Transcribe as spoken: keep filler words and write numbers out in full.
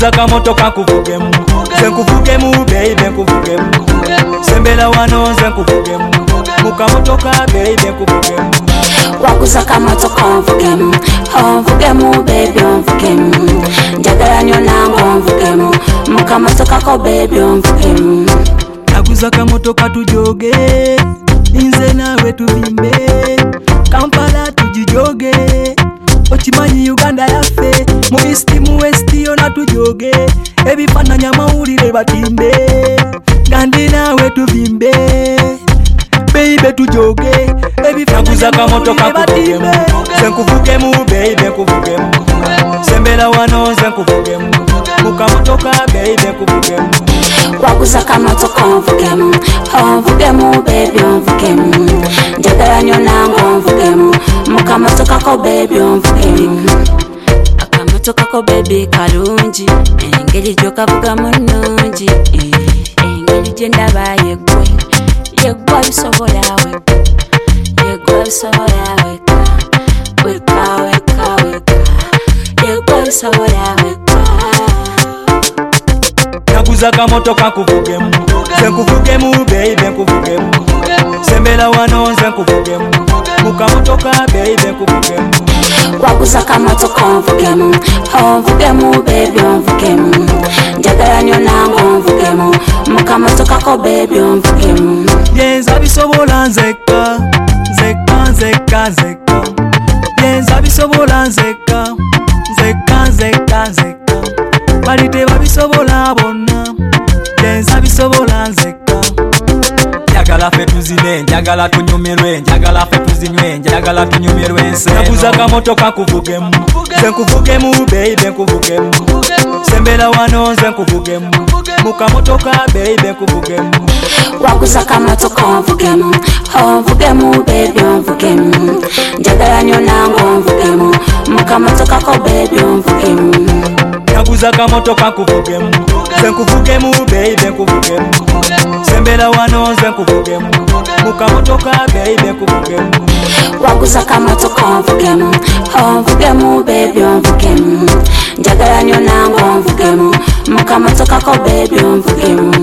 Naguza kamotoka nkuvugemu, nze nkuvugemu baby nkuvugemu. Sembera wano nze nkuvugemu, mukamotoka baby nkuvugemu. Waguza kamotoka onvugemu, onvugemu baby onvugemu. Njagala nnyo nange onvugemu, mukamotoka ko baby onvugemu. Naguza kamotoka tujoge, nze nawe tubimbe, Kampala tujijoge, okimanyi Uganda yaffe, mu east mu west yona tujoge, ebifaananya amawulire batimbe, gandi nawe tubimbe, baby tujoge, ebifaananya amawulire batimbe. Nze nkuvugemu baby nkuvugemu, sembera wano nze nkuvugemu, mukamotoka baby nkuvugemu. Waguza kamotoka onvugemu, onvugemu baby onvugemu. Njagala nnyo nange onvugemu, mukamotoka ko baby onvugemu. Akamotoka ko baby kalungi, engeri gy'okavugamu nnungi, engeri gye ndaba yeggwe, yeggwe bisobola wekka, yeggwe bisobola wekka, wekka wekka wekka, yeggwe bisobola wekka. Naguza kamotoka nkuvugemu, nze nkuvugemu baby nkuvugemu. Sembera wano nze nkuvugemu, mukamotoka baby nkuvugemu. Waguza kamotoka onvugemu, onvugemu baby onvugemu. Njagala nnyo nange onvugemu, mukamotoka ko baby onvugemu. Yenza bisobola nzekka, nzekka nzekka nzekka. Yenza bisobola nzekka, nzekka nzekka nzekka. Bali tebabisobola bonna, yenza bisobola nzekka. Njagala ffe tuzine, njagala tunyumirwe, njagala ffe tuzinywe, njagala tunyumirwe enseno. Naguza kamotoka nkuvugemu, nze nkuvugemu baby nkuvugemu. Sembera wano nze nkuvugemu, mukamotoka baby nkuvugemu. Waguza kamotoka onvugemu, onvugemu baby onvugemu. Njagala nnyo nange onvugemu, mukamotoka ko baby onvugemu. Naguza kamotoka nkuvugemu, nze nkuvugemu baby nkuvugemu. Sembera wano nze nkuvugemu, mukamotoka baby nkuvugemu. Waguza kamotoka onvugemu, onvugemu baby onvugemu. Njagala nnyo nange onvugemu, mukamotoka ko baby onvugemu.